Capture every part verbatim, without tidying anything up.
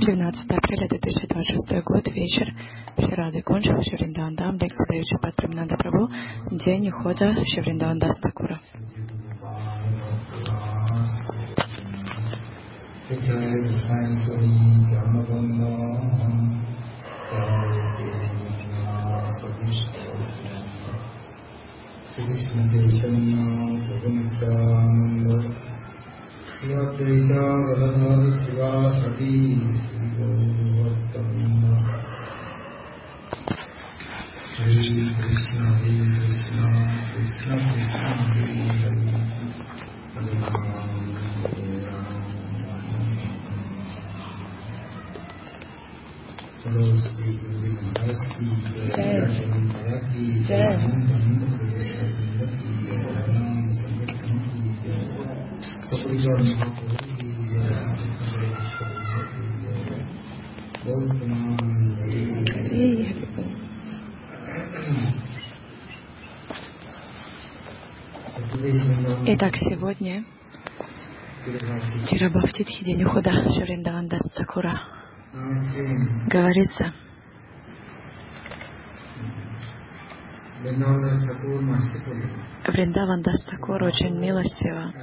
двенадцатое апреля две тысячи двадцать шестой год, вечер. Шри кончил Шри Вриндаван, лекция дающая Пад Премананда Прабху, день ухода Шри Вриндаван Дас Такура. Sivadvaita Galadhara Siva Sati Sivavattamma Hare Krishna Hare Krishna Krishna Krishna Hare Hare Hare Rama Hare Rama Hello, Sri Guru Maharaj Ki Jai Ki Jai Итак, сегодня Тирабхавтитхи, день ухода Шри Вриндаван Дас Такура. Говорится, Вриндаван Дас Такур очень милостиво.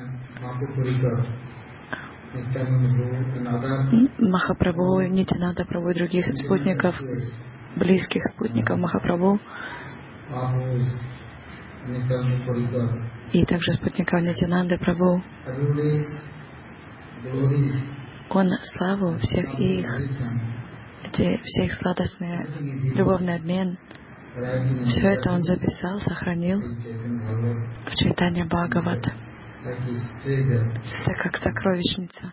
Махапрабху, Нитянанда Прабху и других спутников, близких спутников Махапрабху, и также спутников Нитянанды Прабху. Он славу всех их, эти, все их сладостные любовный обмен, все это он записал, сохранил в Чайтанья Бхагават, это как сокровищница.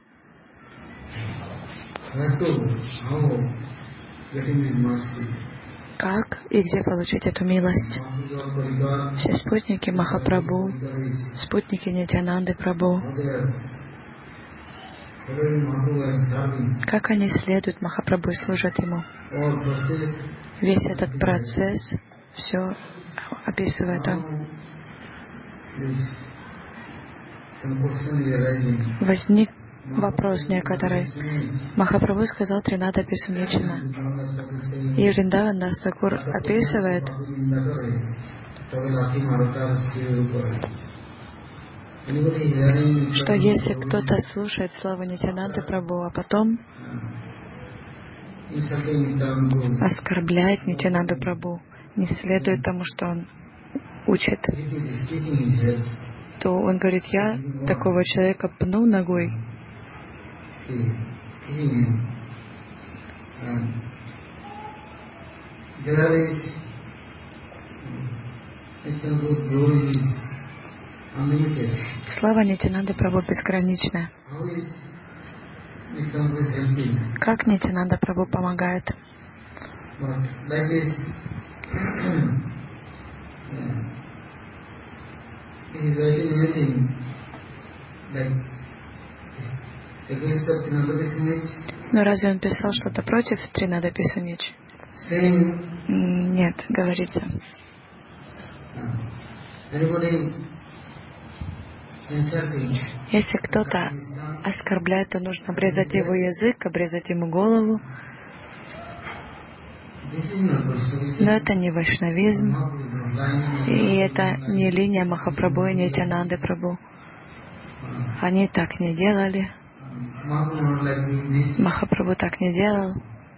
Как и где получить эту милость? Все спутники Махапрабху, спутники Нитянанды Прабху, как они следуют Махапрабху и служат ему. Весь этот процесс, все описывает он. Возник вопрос некоторый. Махапрабху сказал Тринада Писумечина. И Вриндаван Дас Такур описывает, что если кто-то слушает славу Нитянанды Прабху, а потом оскорбляет Нитянанду Прабху, не следует тому, что он учит, то он говорит: я такого человека пну ногой. Слава Нитянанды Прабху бесконечная. Как Нитянанда Прабху помогает? Но разве он писал что-то против Тринада Писунич? Нет, говорится. Если кто-то оскорбляет, то нужно обрезать его язык, обрезать ему голову. Но это не вайшнавизм, и это не линия Махапрабху и Нитянанды Прабху. Они так не делали. Махапрабху так не делал.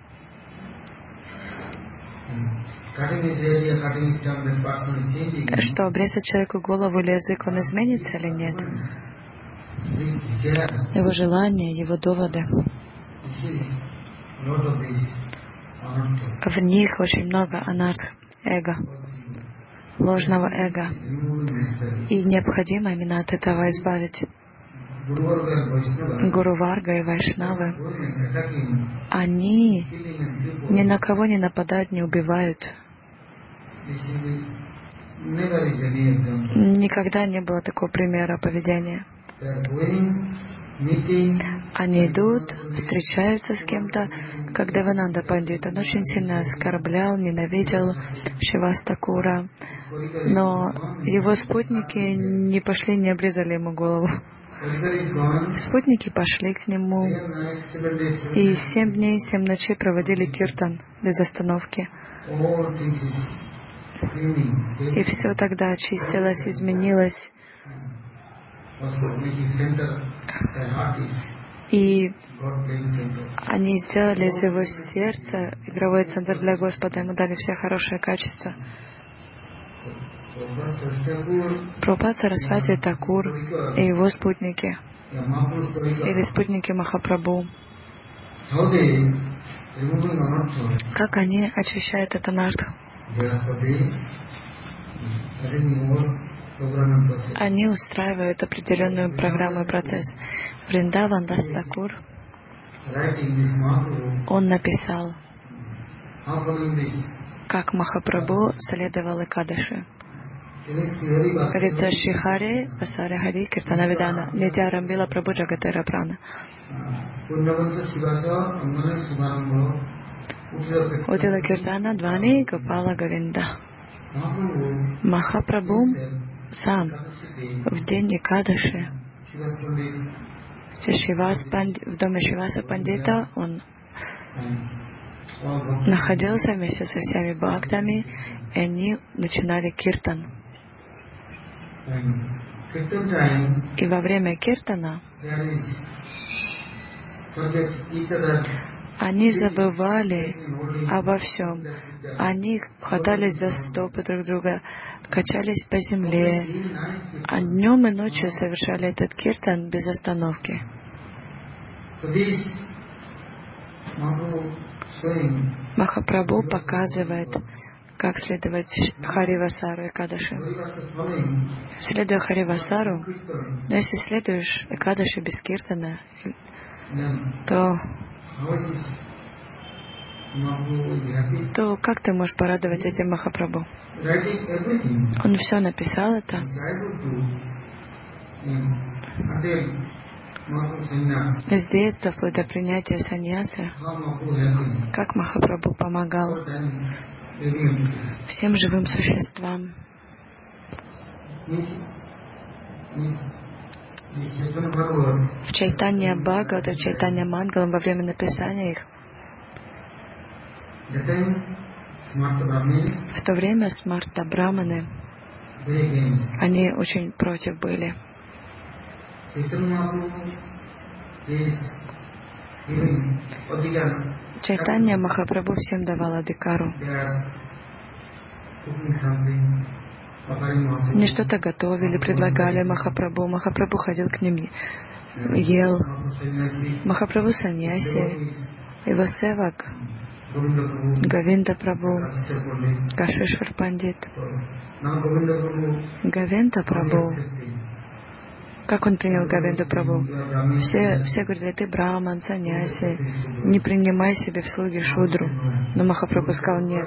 Что, обрезать человеку голову или язык, он изменится или нет? Его желания, его доводы. В них очень много анарх, эго, ложного эго. И необходимо именно от этого избавить. Гуру Варга и Вайшнавы, они ни на кого не нападают, не убивают. Никогда не было такого примера поведения. Они идут, встречаются с кем-то, как Девананда Пандит. Он очень сильно оскорблял, ненавидел Шривас Такура, но его спутники не пошли, не обрезали ему голову. Спутники пошли к нему, и семь дней, семь ночей проводили киртан без остановки. И все тогда очистилось, изменилось. И они сделали из его сердца игровой центр для Господа, ему дали все хорошие качества. Прабхупад Сарасвати Такур и его спутники, или спутники Махапрабху, как они очищают это анартху? Они устраивают определенную программу и процесс. Вриндаван Дас Такур, он написал, как Махапрабху следовал Экадаши. Говорится, Шихари, Васари Хари, Киртана Видана, Нитя Рамбила Прабху Джагатера Прана. Удила Киртана Двани Гопала Говинда. Махапрабху сам в день Экадаши в доме Шиваса Пандита он находился вместе со всеми бхактами, и они начинали киртан. И во время киртана они забывали обо всем. Они хватались за стопы друг друга, качались по земле, а днем и ночью совершали этот киртан без остановки. Махапрабху показывает, как следовать Харивасару Экадаши. Следуя Харивасару, но если следуешь Экадаши без киртана, то, то как ты можешь порадовать этим Махапрабху? Он все написал это. С детства, вплоть до принятия саньясы, как Махапрабху помогал всем живым существам. В Чайтанья Бхагавата, в Чайтанья Мангалам, во время написания их, в то время смарта браманы, они очень против были. Чайтанья Махапрабху всем давал адикару. Они что-то готовили, предлагали Махапрабху. Махапрабху ходил к ним, ел. Махапрабху саньяси, его севак Говинда Прабху, Кашишвар Пандит. Говинда Прабху, как он принял Говинду Прабху? Все, все говорили, ты браман, саньяси, не принимай себе в слуги шудру. Но Махапрабху сказал, нет.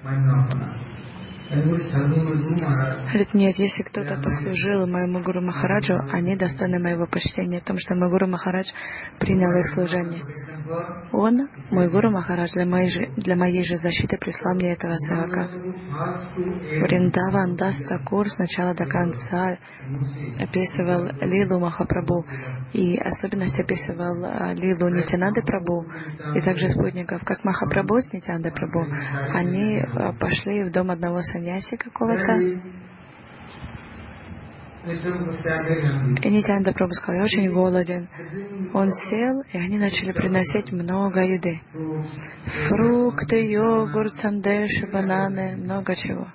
Говорит, нет, если кто-то послужил моему Гуру Махараджу, они достойны моего почтения, потому что мой Гуру Махарадж принял их служение. Он, мой Гуру Махарадж, для моей же, для моей же защиты прислал мне этого севака. Вриндаван Дас Такур с начала до конца описывал лилу Махапрабху и особенность описывал лилу Нитянанды Прабху и также спутников, как Махапрабху с Нитянандой Прабху. Они пошли в дом одного саньяси какого-то. И Нитянанда Прабху сказал, я очень голоден. Он сел, и они начали приносить много еды. Фрукты, йогурт, сандеши, бананы, много чего.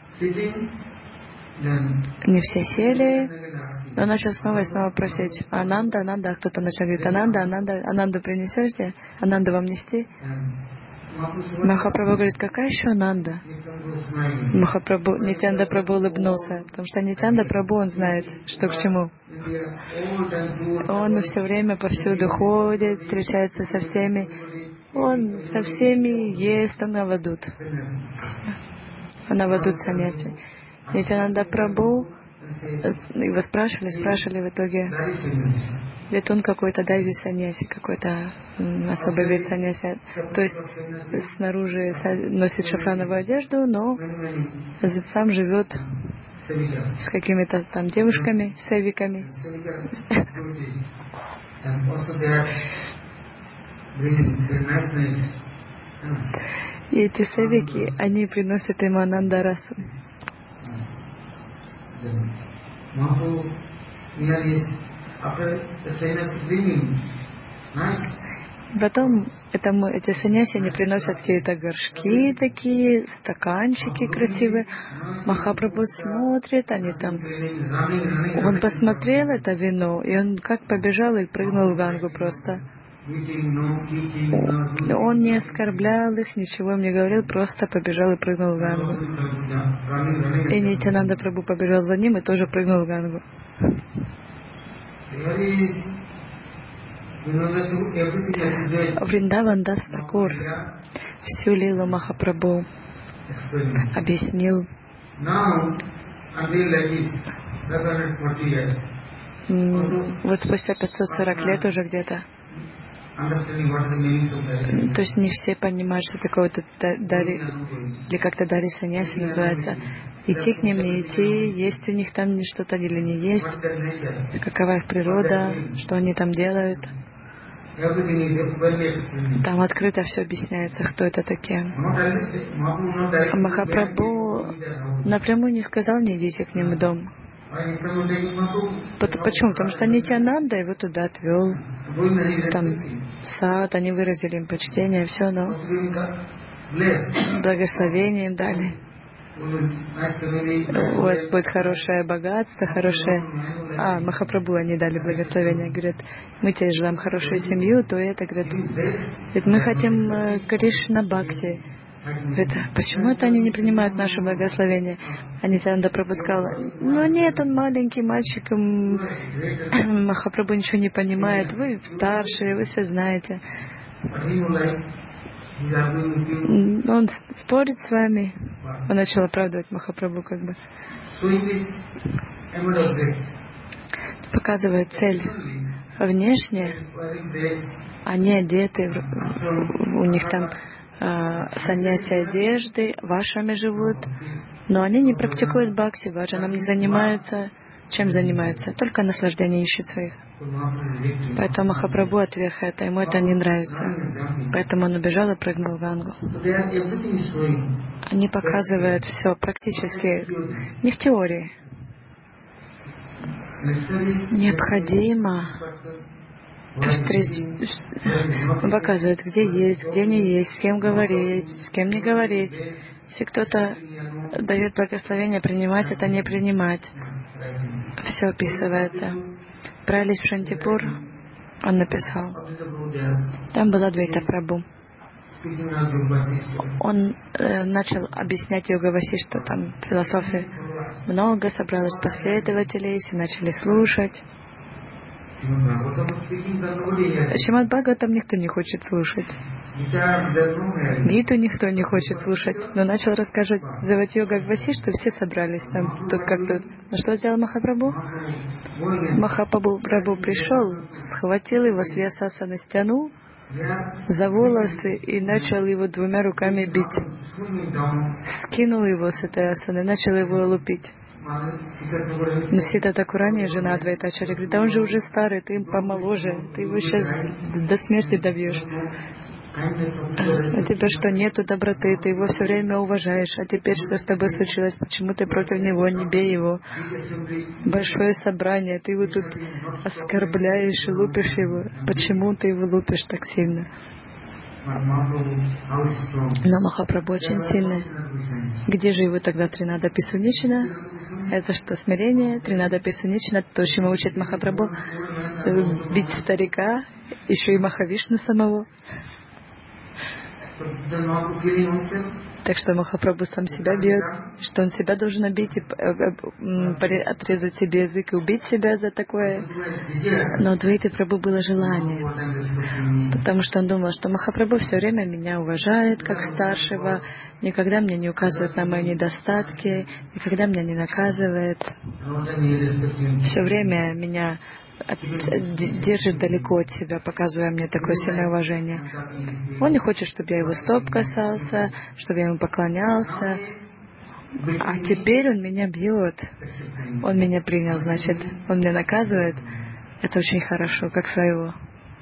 Они все сели, но начал снова и снова просить, Ананда, Ананда, а кто-то начал говорить, Ананда, Ананда, Ананду принесете? Ананду вам нести? Махапрабху говорит, какая еще Ананда? Махапрабху, Нитянанда Прабху улыбнулся, потому что Нитянанда Прабху, он знает, что к чему. Он все время повсюду ходит, встречается со всеми. Он со всеми ест, он авадут. Он авадут саньяси. Нитянанда Прабху, его спрашивали, спрашивали в итоге, Говорит, он какой-то дайви саньяси, какой-то особый вид саньяси. То есть снаружи носит шафрановую одежду, но сам живет с какими-то там девушками, севиками. И эти севики, они приносят ему анандарасу. Потом этому, эти саньяси, они приносят какие-то горшки такие, стаканчики красивые. Махапрабху смотрит, они там... Он посмотрел это вино, и он как побежал и прыгнул в Гангу просто. Он не оскорблял их, ничего им не говорил, просто побежал и прыгнул в Гангу. И Нитьянанда Прабху побежал за ним и тоже прыгнул в Гангу. Вриндаван Дас Такур всю лилу Махапрабху объяснил вот спустя пятьсот сорок лет уже где-то. То есть не все понимают, что такое вот дари, или как-то дари саньяси называется. Идти к ним, не идти, есть у них там что-то или не есть, какова их природа, что они там делают. Там открыто все объясняется, кто это такие. А Махапрабху напрямую не сказал, не идите к ним в дом. Почему? Потому что Нитьянанда его туда отвел. Там сад, они выразили им почтение, все, но благословение им дали. У вас будет хорошее богатство, хорошее... А, Махапрабху они дали благословение. Говорят, мы тебе желаем хорошую семью, то это, говорят, говорят мы хотим Кришна Бхакти. Говорит, почему это они не принимают наше благословение? Нитьянанда Прабху сказал, ну нет, он маленький мальчик, Махапрабху ничего не понимает, вы старшие, вы все знаете. Он спорит с вами. Он начал оправдывать Махапрабху как бы. Показывает цель. Внешне они одеты, у них там саньяси одежды, вашами живут, но они не практикуют бхакти, ваджаном не занимаются. Чем занимаются? Только наслаждение ищут своих. Поэтому Махапрабху отверг это, ему это не нравится. Поэтому он убежал и прыгнул в Гангу. Они показывают все практически, не в теории. Необходимо показывают, где есть, где не есть, с кем говорить, с кем не говорить. Если кто-то дает благословение, принимать это, не принимать. Все описывается. Пралис Шантипур, он написал. Там была Адвайта Прабху. Он э, начал объяснять йога Васиштху, там философии. Много собралось последователей, все начали слушать. Шримад Бхагаватам никто не хочет слушать. Гиту никто не хочет слушать. Но начал рассказывать йога Васиштху, все собрались там, тут как тут. Но что сделал Махапрабху? Махапрабху пришел, схватил его с вьясасаны, стянул за волосы и начал его двумя руками бить. Скинул его с этой асаны, начал его лупить. Сита Такурани, жена Адвайтачарьи, говорит, да он же уже старый, ты им помоложе, ты его сейчас до смерти добьешь. А теперь что, нету доброты, ты его все время уважаешь, а теперь что с тобой случилось, почему ты против него, не бей его. Большое собрание, ты его тут оскорбляешь и лупишь его. Почему ты его лупишь так сильно? Но Махапрабху очень сильный. Где же его тогда Тринада Писунична? Это что, смирение? Тринада Писунична, то, чему учит Махапрабху, бить старика, еще и Махавишну самого. Так что Махапрабху сам себя бьет, что он себя должен убить, и отрезать себе язык и убить себя за такое. Но у Адвайты Прабху было желание, потому что он думал, что Махапрабху все время меня уважает как старшего, никогда мне не указывает на мои недостатки, никогда меня не наказывает, все время меня от, держит далеко от себя, показывая мне такое сильное уважение. Он не хочет, чтобы я его стоп касался, чтобы я ему поклонялся. А теперь он меня бьет. Он меня принял, значит, он меня наказывает. Это очень хорошо, как своего.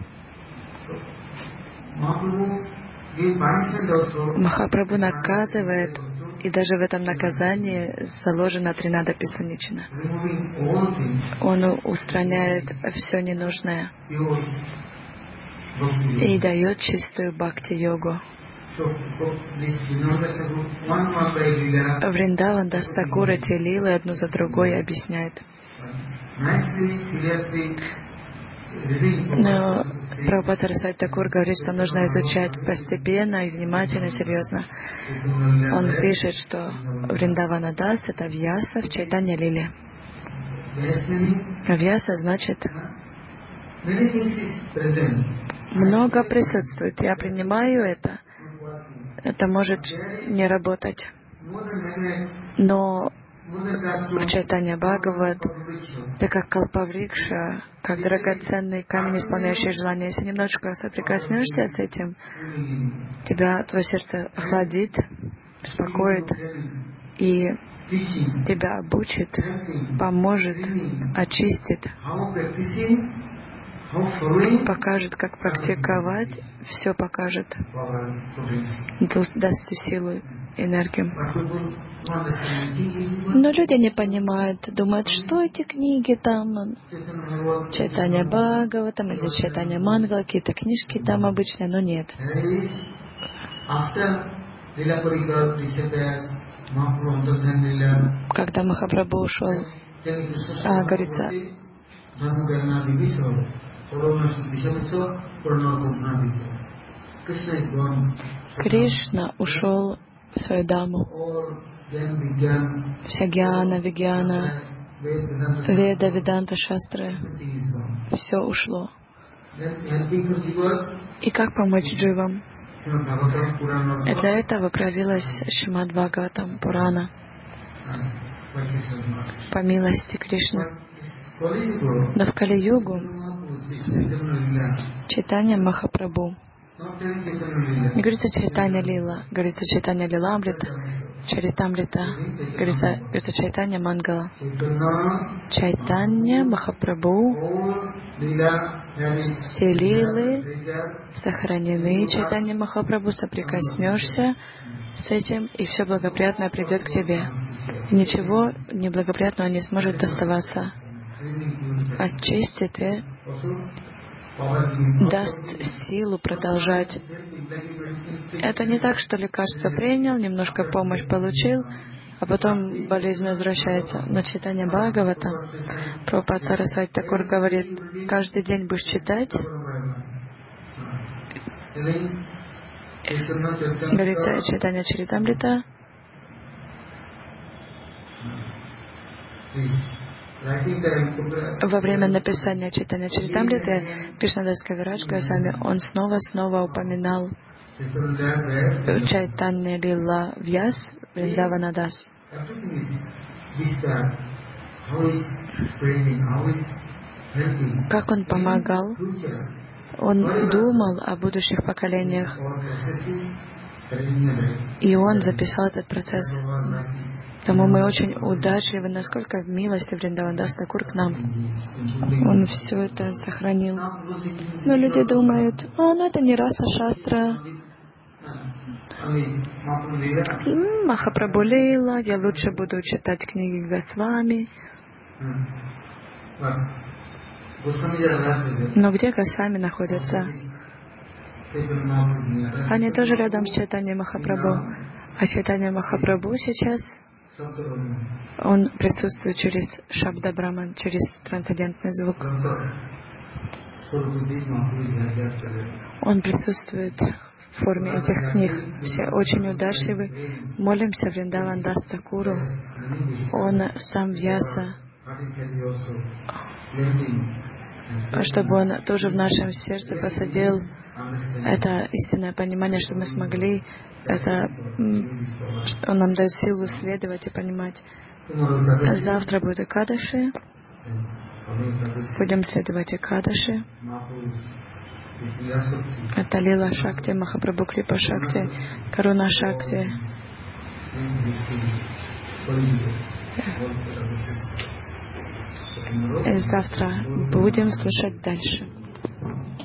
Махапрабху наказывает, и даже в этом наказании заложена тринада писанична. Он устраняет все ненужное и дает чистую бхакти-йогу. Вриндаван Дас Такур эти лилы одну за другой объясняет. Но Прабхупада Сарасвати Такур говорит, что нужно изучать постепенно и внимательно, серьезно. Он пишет, что Вриндавана Дас — это Вьяса в Чайтанья Лиле. Вьяса значит много присутствует. Я принимаю это. Это может не работать. Но в Чайтанья Бхагават ты как калпаврикша, как драгоценный камень, исполняющий желания. Если немножко соприкоснешься с этим, тебя, твое сердце охладит, успокоит и тебя обучит, поможет, очистит, покажет, как практиковать, все покажет, даст всю силу, энергию. Но люди не понимают, думают, что эти книги там, Чайтанья Бхагаватам или Чайтанья Мангала, какие-то книжки там обычные, но нет. Когда Махапрабху ушел, а, говорится, Кришна ушел в свою даму. Вся гьяна, вигьяна, веда, веданта, шастры, все ушло. И как помочь дживам? И для этого проявилась Шримад Бхагаватам Пурана по милости Кришны. Но в Кали-югу Чайтанья Махапрабху, не говорится Чайтанья Лила, говорится Чайтанья Лиламрита, Чаритамрита, говорится, говорится Чайтанья Мангала. Чайтанья Махапрабху, все лилы сохранены. Чайтанья Махапрабху, соприкоснешься с этим, и все благоприятное придет к тебе. Ничего неблагоприятного не сможет доставаться. Очистит и даст силу продолжать. Это не так, что лекарство принял, немножко помощь получил, а потом болезнь возвращается. Но Чайтанья Бхагавата, Прабхупада Сарасвати Такур говорит, каждый день будешь читать, говорится Чайтанья Чаритамрита, во время написания Чайтанья Чаритамриты Кришнадас Кавирадж Госвами, он снова-снова упоминал Чайтанья Лила Вьяс Вриндавана Дас. Как он помогал, он думал о будущих поколениях, и он записал этот процесс. Потому мы очень удачливы, насколько в милости Вриндаван Дас Такур к нам. Он все это сохранил. Но люди думают, а, ну это не раса шастра. Махапрабху Лила, я лучше буду читать книги Госвами. Но где Госвами находятся? Они тоже рядом с Чайтаньей Махапрабху. А Чайтанья Махапрабху сейчас, он присутствует через Шабда Браман, через трансцендентный звук. Он присутствует в форме этих книг. Все очень удачливы. Молимся Вриндаван Дас Такуру. Он сам Вьяса, чтобы он тоже в нашем сердце посадил это истинное понимание, что мы смогли, это он нам дает силу следовать и понимать. Завтра будет Экадаши. Будем следовать Экадаши. Это Лила Шакти, Махапрабху Крипа Шакти, Каруна Шакти. И завтра будем слушать дальше.